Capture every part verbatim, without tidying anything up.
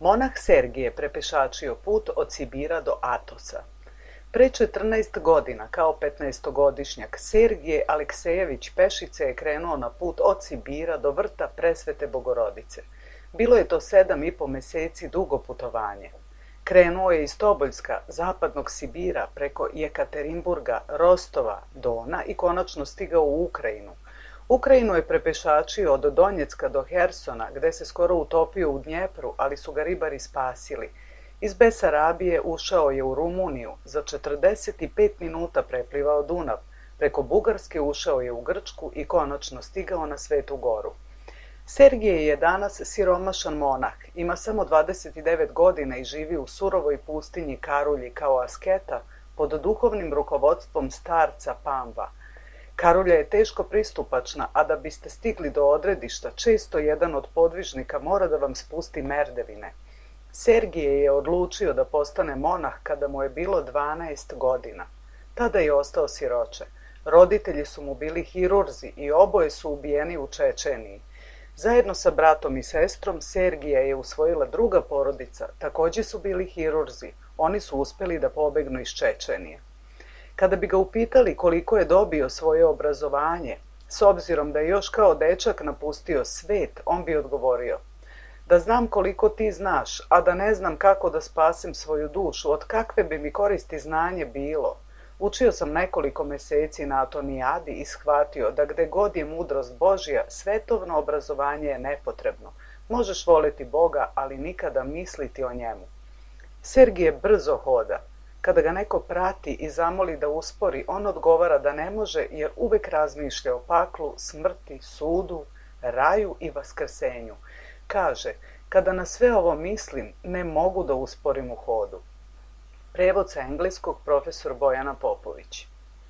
Monah Sergije prepešačio put od Sibira do Atosa. Pre četrnaest godina, kao petnaestogodišnjak, Sergije Aleksejević pešice je krenuo na put od Sibira do vrta Presvete Bogorodice. Bilo je to sedam i po meseci dugo putovanje. Krenuo je iz Toboljska, zapadnog Sibira, preko Jekaterinburga, Rostova, Dona i konačno stigao u Ukrajinu. Ukrajinu je prepešačio od Donjecka do Hersona, gde se skoro utopio u Dnjepru, ali su ga ribari spasili. Iz Besarabije ušao je u Rumuniju, za četrdeset pet minuta preplivao Dunav, preko Bugarske ušao je u Grčku i konačno stigao na Svetu Goru. Sergije je danas siromašan monah, ima samo dvadeset devet godina i živi u surovoj pustinji Karulji kao asketa pod duhovnim rukovodstvom starca Pamva. Karulja je teško pristupačna, a da biste stigli do odredišta, često jedan od podvižnika mora da vam spusti merdevine. Sergije je odlučio da postane monah kada mu je bilo dvanaest godina. Tada je ostao siroče. Roditelji su mu bili hirurzi i oboje su ubijeni u Čečeniji. Zajedno sa bratom i sestrom Sergija je usvojila druga porodica, takođe su bili hirurzi. Oni su uspeli da pobegnu iz Čečenije. Kada bi ga upitali koliko je dobio svoje obrazovanje, s obzirom da je još kao dečak napustio svet, on bi odgovorio: da znam koliko ti znaš, a da ne znam kako da spasem svoju dušu, od kakve bi mi koristi znanje bilo. Učio sam nekoliko meseci na Atonijadi i shvatio da gde god je mudrost Božja, svetovno obrazovanje je nepotrebno. Možeš voleti Boga, ali nikada misliti o njemu. Sergije brzo hoda. Kada ga neko prati i zamoli da uspori, on odgovara da ne može jer uvek razmišlja o paklu, smrti, sudu, raju i vaskrsenju. Kaže: kada na sve ovo mislim, ne mogu da usporim u hodu. Prevod sa engleskog profesor Bojana Popović.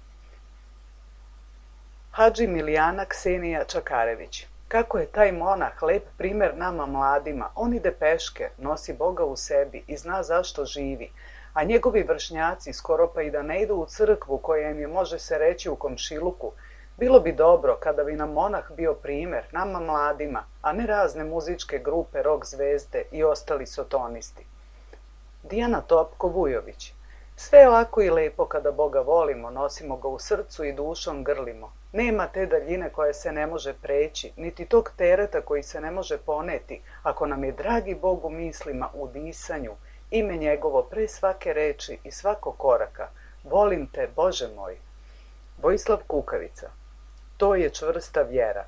Hadži Milijana Ksenija Čakarević. Kako je taj monah lep primer nama mladima, on ide peške, nosi Boga u sebi i zna zašto živi, a njegovi vršnjaci skoro pa i da ne idu u crkvu koja im je, može se reći, u komšiluku. Bilo bi dobro kada bi nam monah bio primer nama mladima, a ne razne muzičke grupe, rock zvezde i ostali sotonisti. Dijana Topko-Vujović. Sve je lako i lepo kada Boga volimo, nosimo ga u srcu i dušom grlimo. Nema te daljine koja se ne može preći, niti tog tereta koji se ne može poneti, ako nam je dragi Bog u mislima, u disanju, ime njegovo pre svake reči i svakog koraka. Volim te, Bože moj. Vojislav Kukavica. To je čvrsta vjera.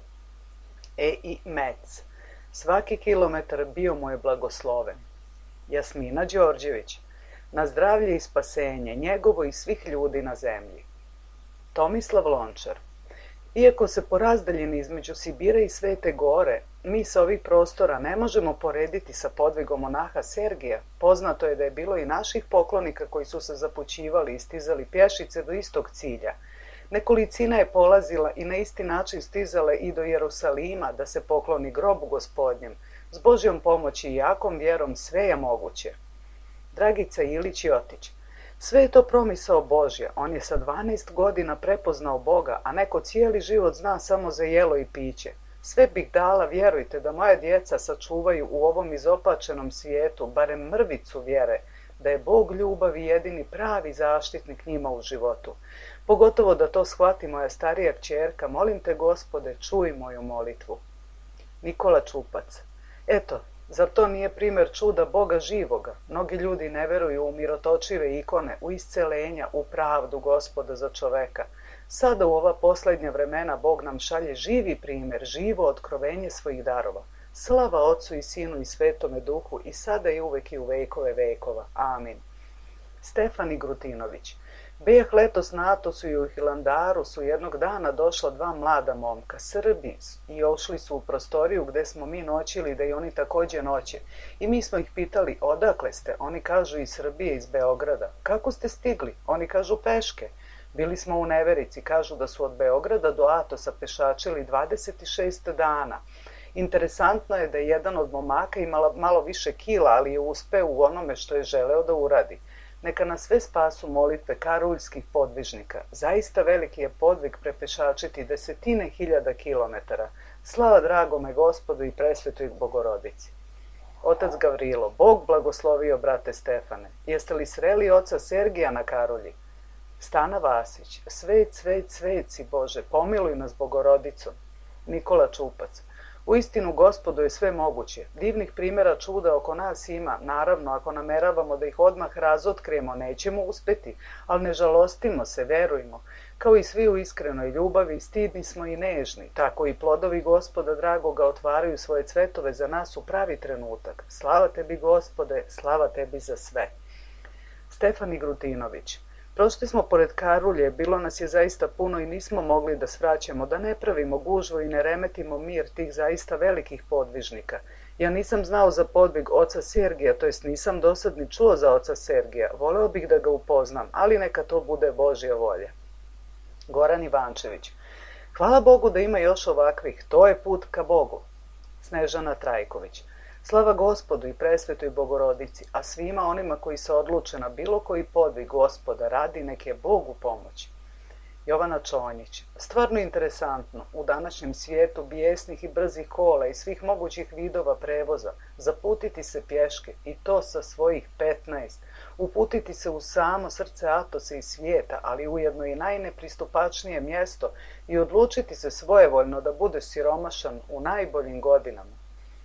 E i Mec. Svaki kilometar bio mu je blagosloven. Jasmina Đorđević. Na zdravlje i spasenje njegovo i svih ljudi na zemlji. Tomislav Lončar. Iako se po razdaljini između Sibira i Svete Gore, mi sa ovih prostora ne možemo porediti sa podvigom monaha Sergija, poznato je da je bilo i naših poklonika koji su se zapućivali i stizali pješice do istog cilja. Nekolicina je polazila i na isti način stizale i do Jerusalima da se pokloni grobu Gospodnjem. S Božjom pomoći i jakom vjerom sve je moguće. Dragica Ilić Jotić. Sve je to promisao Božja. On je sa dvanaest godina prepoznao Boga, a neko cijeli život zna samo za jelo i piće. Sve bih dala, vjerujte, da moja djeca sačuvaju u ovom izopačenom svijetu barem mrvicu vjere, da je Bog ljubav i jedini pravi zaštitnik njima u životu. Pogotovo da to shvati moja starija kćerka. Molim te, Gospode, čuj moju molitvu. Nikola Čupac. Eto, zar to nije primer čuda Boga živoga? Mnogi ljudi ne veruju u mirotočive ikone, u iscelenja, u pravdu Gospoda za čoveka. Sada u ova poslednja vremena Bog nam šalje živi primer, živo otkrovenje svojih darova. Slava Otcu i Sinu i Svetome Duhu i sada i uvek i u vekove vekova. Amin. Stefani Grutinović. Bejah letos na Atosu i u Hilandaru su jednog dana došla dva mlada momka, Srbi, i ošli su u prostoriju gde smo mi noćili, da i oni takođe noće. I mi smo ih pitali: odakle ste? Oni kažu: iz Srbije, iz Beograda. Kako ste stigli? Oni kažu: peške. Bili smo u neverici, kažu da su od Beograda do Atosa pešačili dvadeset šest dana. Interesantno je da je jedan od momaka imala malo više kila, ali je uspeo u onome što je želeo da uradi. Neka nas sve spasu molitve karuljskih podvižnika. Zaista veliki je podvig prepešačiti desetine hiljada kilometara. Slava dragome Gospodu i presvetoj Bogorodici. Otac Gavrilo, Bog blagoslovio brate Stefane. Jeste li sreli oca Sergija na Karolji? Stana Vasić, svet, svet, svet si Bože, pomiluj nas Bogorodicom. Nikola Čupac, uistinu Gospodu je sve moguće. Divnih primjera čuda oko nas ima. Naravno, ako nameravamo da ih odmah razotkrijemo, nećemo uspjeti, ali ne žalostimo se, verujmo. Kao i svi u iskrenoj ljubavi, stidni smo i nežni, tako i plodovi Gospoda dragoga otvaraju svoje cvetove za nas u pravi trenutak. Slava tebi, Gospode, slava tebi za sve. Stefani Grutinović, prošli smo pored Karulje, bilo nas je zaista puno i nismo mogli da svraćamo, da ne pravimo gužvu i ne remetimo mir tih zaista velikih podvižnika. Ja nisam znao za podvig oca Sergija, to jest nisam dosad ni čuo za oca Sergija. Voleo bih da ga upoznam, ali neka to bude Božja volja. Goran Ivančević, hvala Bogu da ima još ovakvih, to je put ka Bogu. Snežana Trajković, slava Gospodu i presvetoj Bogorodici, a svima onima koji se odluče na bilo koji podvig Gospoda radi, nek je Bogu pomoći. Jovana Čonjić, stvarno interesantno, u današnjem svijetu bijesnih i brzih kola i svih mogućih vidova prevoza, zaputiti se pješke i to sa svojih petnaest, uputiti se u samo srce Atose i svijeta, ali ujedno i najnepristupačnije mjesto i odlučiti se svojevoljno da bude siromašan u najboljim godinama.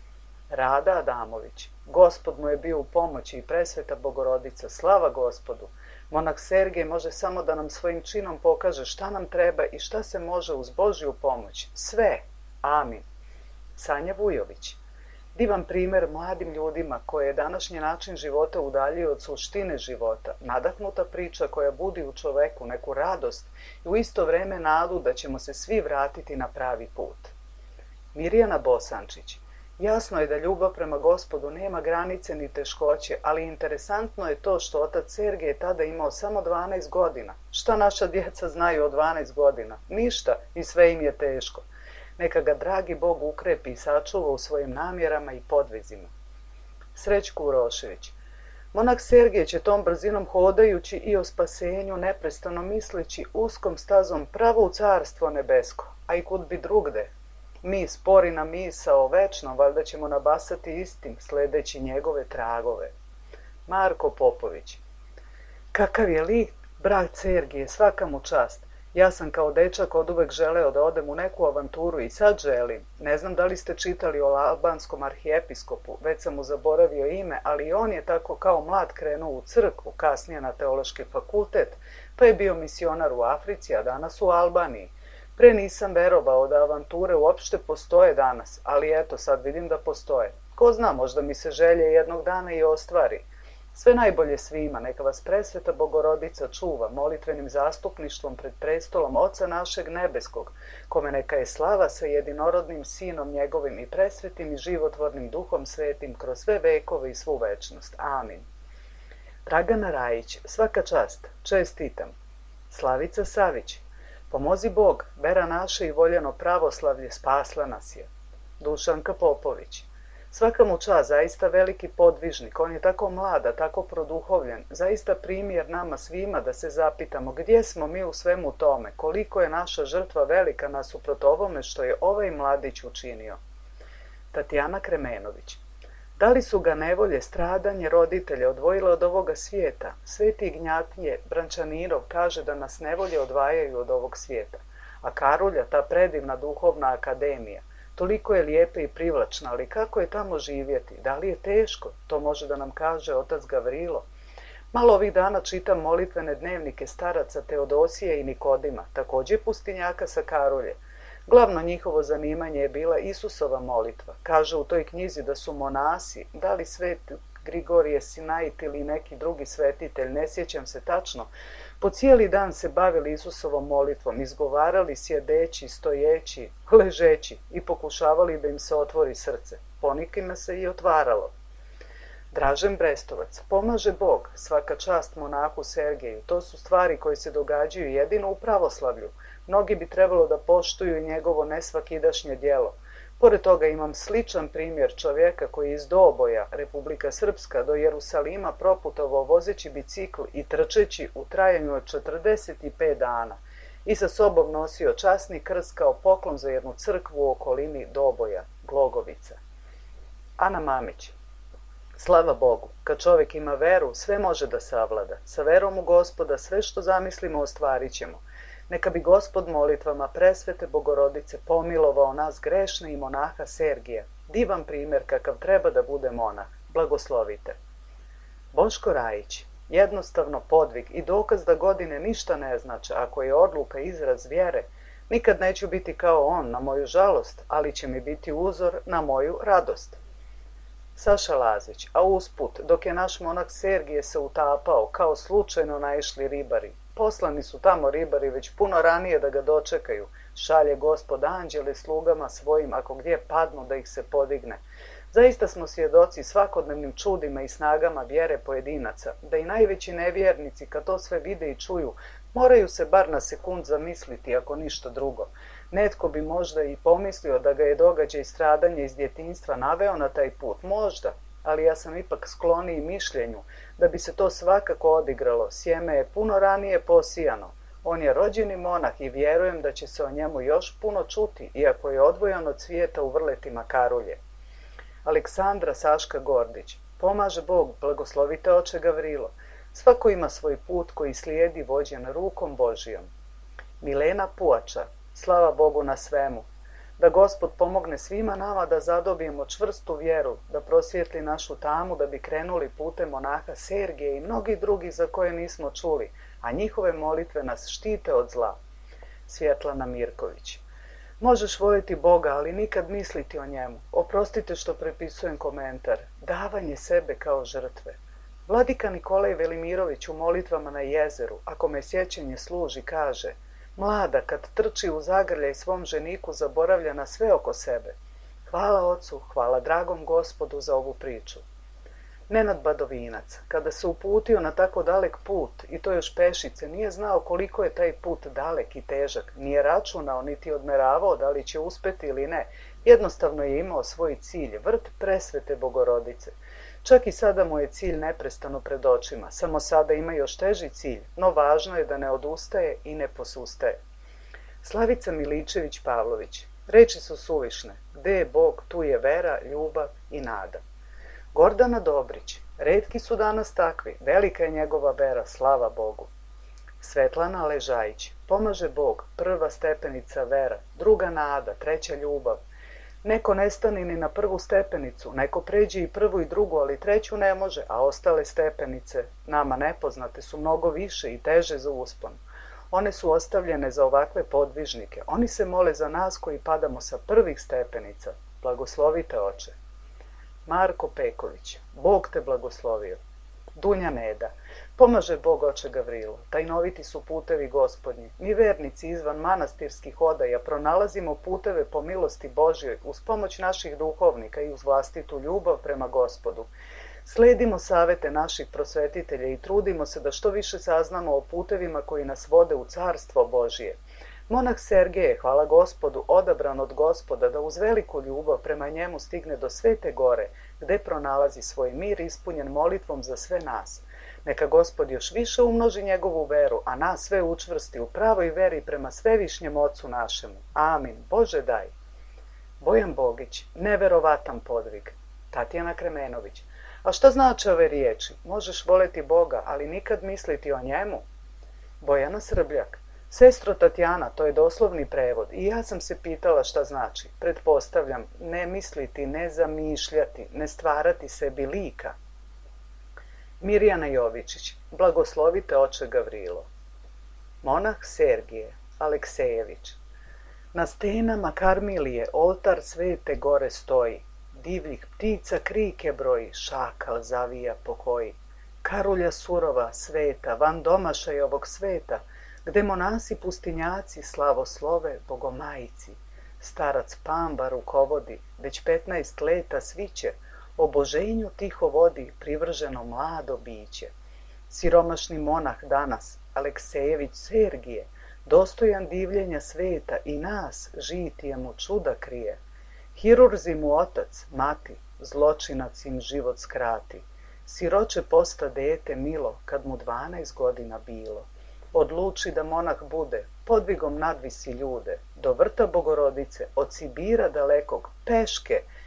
Rada Adamović, Gospod mu je bio u pomoći i presveta Bogorodica, slava Gospodu. Monah Sergej može samo da nam svojim činom pokaže šta nam treba i šta se može uz Božju pomoć. Sve. Amin. Sanja Vujović, divan primjer mladim ljudima koje je današnji način života udaljio od suštine života, nadahnuta priča koja budi u čoveku neku radost i u isto vrijeme nadu da ćemo se svi vratiti na pravi put. Mirjana Bosančić, jasno je da ljubav prema Gospodu nema granice ni teškoće, ali interesantno je to što otac Sergej je tada imao samo dvanaest godina. Šta naša djeca znaju od dvanaest godina? Ništa i sve im je teško. Neka ga dragi Bog ukrepi i sačuva u svojim namjerama i podvizima. Srećko Urošević, monah Sergej će tom brzinom hodajući i o spasenju neprestano misleći uskom stazom pravo u carstvo nebesko, a i kud bi drugde. Mi spori na misao večno, valjda ćemo nabasati istim, sledeći njegove tragove. Marko Popović, kakav je lik brat Sergije, svaka mu čast. Ja sam kao dečak oduvek želeo da odem u neku avanturu i sad želim. Ne znam da li ste čitali o albanskom arhijepiskopu, već sam mu zaboravio ime, ali on je tako kao mlad krenuo u crkvu, kasnije na teološki fakultet, pa je bio misionar u Africi, a danas u Albaniji. Pre nisam verovao da avanture uopšte postoje danas, ali eto sad vidim da postoje. Ko zna, možda mi se želje jednog dana i ostvari. Sve najbolje svima, neka vas presveta Bogorodica čuva molitvenim zastupništvom pred prestolom Oca našeg nebeskog, kome neka je slava sa jedinorodnim Sinom njegovim i presvetim i životvornim Duhom Svetim kroz sve vekove i svu večnost. Amin. Dragana Rajić, svaka čast, čestitam. Slavica Savić, pomozi Bog, vera naša i voljeno pravoslavlje spasla nas je. Dušanka Popović, svaka mu čast, zaista veliki podvižnik, on je tako mlada, tako produhovljen, zaista primjer nama svima da se zapitamo gdje smo mi u svemu tome, koliko je naša žrtva velika nasuprot ovome što je ovaj mladić učinio. Tatjana Kremenović, da li su ga nevolje, stradanje roditelja odvojile od ovoga svijeta? Sveti Ignjatije Brančaninov kaže da nas nevolje odvajaju od ovog svijeta, a Karulja, ta predivna duhovna akademija, toliko je lijepa i privlačna, ali kako je tamo živjeti? Da li je teško? To može da nam kaže otac Gavrilo. Malo ovih dana čitam molitvene dnevnike staraca Teodosije i Nikodima, također pustinjaka sa Karulje. Glavno njihovo zanimanje je bila Isusova molitva. Kaže u toj knjizi da su monasi, da li svet Grigorije Sinait ili neki drugi svetitelj, ne sjećam se tačno, po cijeli dan se bavili Isusovom molitvom, izgovarali sjedeći, stojeći, ležeći i pokušavali da im se otvori srce. Ponikima se i otvaralo. Dražen Brestovac, pomaže Bog, svaka čast monahu Sergeju, to su stvari koje se događaju jedino u pravoslavlju. Mnogi bi trebalo da poštuju i njegovo nesvakidašnje djelo. Pored toga imam sličan primjer čovjeka koji iz Doboja, Republika Srpska, do Jerusalima proputovao vozeći bicikl i trčeći u trajanju od četrdeset pet dana i sa sobom nosio časni krst kao poklon za jednu crkvu u okolini Doboja, Glogovica. Ana Mamić, Slava Bogu, kad čovjek ima veru, sve može da savlada. Sa verom u Gospoda sve što zamislimo ostvarit ćemo. Neka bi Gospod molitvama presvete Bogorodice pomilovao nas grešne i monaha Sergija. Divan primjer kakav treba da bude monah. Blagoslovite. Boško Rajić. Jednostavno podvig i dokaz da godine ništa ne znače. Ako je odluka izraz vjere, nikad neću biti kao on na moju žalost, ali će mi biti uzor na moju radost. Saša Lazić. A usput, dok je naš monah Sergije se utapao, kao slučajno naišli ribari. Poslani su tamo ribari već puno ranije da ga dočekaju. Šalje Gospod anđele slugama svojim, ako gdje padnu da ih se podigne. Zaista smo svjedoci svakodnevnim čudima i snagama vjere pojedinaca, da i najveći nevjernici, kad to sve vide i čuju, moraju se bar na sekund zamisliti, ako ništa drugo. Netko bi možda i pomislio da ga je događaj stradanja iz djetinjstva naveo na taj put, možda, ali ja sam ipak skloniji mišljenju da bi se to svakako odigralo. Sjeme je puno ranije posijano. On je rođeni monah i vjerujem da će se o njemu još puno čuti, iako je odvojan od svijeta u vrletima Karulje. Aleksandra Saška Gordić. Pomaže Bog, blagoslovite oče Gavrilo. Svako ima svoj put koji slijedi vođen rukom Božijom. Milena Puača. Slava Bogu na svemu. Da Gospod pomogne svima nama da zadobijemo čvrstu vjeru, da prosvijetli našu tamu da bi krenuli putem monaha Sergije i mnogi drugi za koje nismo čuli, a njihove molitve nas štite od zla. Svjetlana Mirković. Možeš voljeti Boga, ali nikad misliti o njemu. Oprostite što prepisujem komentar. Davanje sebe kao žrtve. Vladika Nikolaj Velimirović u molitvama na jezeru, ako me sjećanje služi, kaže: mlada kad trči u zagrljaj svom ženiku zaboravlja na sve oko sebe. Hvala Ocu, hvala dragom Gospodu za ovu priču. Nenad Badovinac, kada se uputio na tako dalek put, i to još pešice, nije znao koliko je taj put dalek i težak, nije računao niti odmeravao da li će uspeti ili ne, jednostavno je imao svoj cilj, vrt presvete Bogorodice. Čak i sada mu je cilj neprestano pred očima, samo sada ima još teži cilj, no važno je da ne odustaje i ne posustaje. Slavica Miličević Pavlović, reči su suvišne, gde je Bog, tu je vera, ljubav i nada. Gordana Dobrić, retki su danas takvi, velika je njegova vera, slava Bogu. Svetlana Ležajić, pomaže Bog, prva stepenica vera, druga nada, treća ljubav. Neko ne stani ni na prvu stepenicu, neko pređe i prvu i drugu, ali treću ne može, a ostale stepenice, nama nepoznate, su mnogo više i teže za uspon. One su ostavljene za ovakve podvižnike, oni se mole za nas koji padamo sa prvih stepenica. Blagoslovite oče. Marko Peković, Bog te blagoslovio. Dunja Neda, pomaže Bog oče Gavrilo, tajnoviti su putevi Gospodnji. Mi vernici izvan manastirskih odaja pronalazimo puteve po milosti Božjoj uz pomoć naših duhovnika i uz vlastitu ljubav prema Gospodu. Sledimo savete naših prosvetitelja i trudimo se da što više saznamo o putevima koji nas vode u carstvo Božije. Monah Sergije je, hvala Gospodu, odabran od Gospoda da uz veliku ljubav prema njemu stigne do Svete Gore, gde pronalazi svoj mir ispunjen molitvom za sve nas. Neka Gospod još više umnoži njegovu veru, a nas sve učvrsti u pravoj veri prema svevišnjem Ocu našemu. Amin. Bože daj. Bojan Bogić, neverovatan podvig. Tatjana Kremenović, a šta znače ove riječi? Možeš voleti Boga, ali nikad misliti o njemu? Bojana Srbljak, sestro Tatjana, to je doslovni prevod i ja sam se pitala šta znači. Pretpostavljam, ne misliti, ne zamišljati, ne stvarati sebi lika. Mirjana Jovičić, blagoslovite oče Gavrilo. Monah Sergije, Aleksejević, na stenama Karmilije oltar Svete Gore stoji, divljih ptica krike broji, šakal zavija pokoji. Karulja surova, sveta, van domašaj ovog sveta, gde monasi pustinjaci slavoslove Bogomajici. Starac Pamba rukovodi, već petnaest leta sviće, oboženju tiho vodi privrženo mlado biće. Siromašni monah danas, Aleksejević Sergije, dostojan divljenja sveta i nas, žitije mu čuda krije. Hirurzi mu otac, mati, zločinac im život skrati. Siroče posta dete milo, kad mu dvanaest godina bilo. Odluči da monah bude, podvigom nadvisi ljude, do vrta Bogorodice, od Sibira dalekog, peške,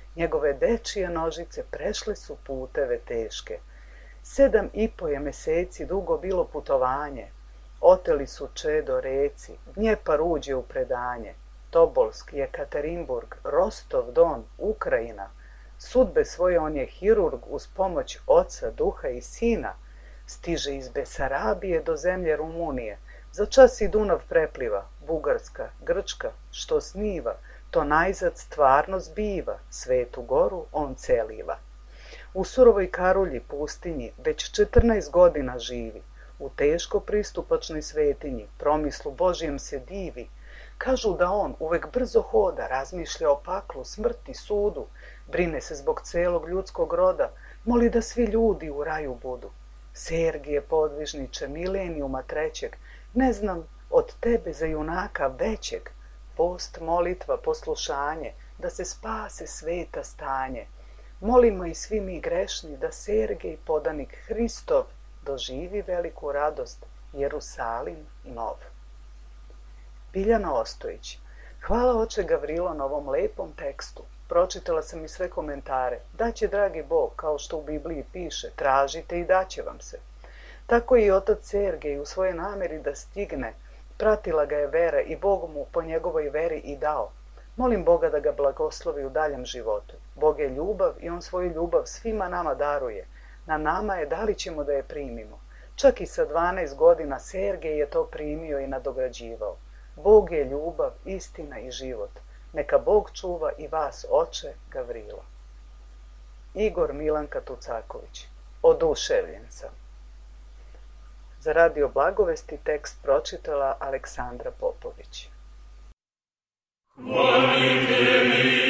Njegove dečije nožice prešle su puteve teške. Sedam i po je meseci dugo bilo putovanje. Oteli su čedo reci, Dnjepar uđe u predanje. Tobolsk, Jekaterinburg, Rostov, Don, Ukrajina. Sudbe svoje on je hirurg uz pomoć oca, duha i sina. Stiže iz Besarabije do zemlje Rumunije. Za čas i Dunav prepliva, Bugarska, Grčka, što sniva, to najzad stvarno zbiva, Svetu goru on celiva. U surovoj Karulji pustinji već četrnaest godina živi, u teško pristupačnoj svetinji, promislu Božjem se divi. Kažu da on uvek brzo hoda, razmišlja o paklu, smrti, sudu, brine se zbog celog ljudskog roda, moli da svi ljudi u raju budu. Sergije podvižniče, milenijuma trećeg, ne znam od tebe za junaka većeg. Post, molitva, poslušanje, da se spase sveta stanje. Molimo i svi mi grešni da Sergej, podanik Hristov, doživi veliku radost, Jerusalim nov. Biljana Ostojić. Hvala oče Gavrilo na ovom lepom tekstu. Pročitala sam i sve komentare. Daće dragi Bog, kao što u Bibliji piše, tražite i daće vam se. Tako i otac Sergej u svojoj nameri da stigne, pratila ga je vera i Bog mu po njegovoj veri i dao. Molim Boga da ga blagoslovi u daljem životu. Bog je ljubav i on svoju ljubav svima nama daruje. Na nama je da li ćemo da je primimo. Čak i sa dvanaest godina Sergej je to primio i nadograđivao. Bog je ljubav, istina i život. Neka Bog čuva i vas, oče Gavrilo. Igor Milanka Tucaković. Oduševljen sam. Za Radio Blagovesti tekst pročitala Aleksandra Popović. Hvalite mi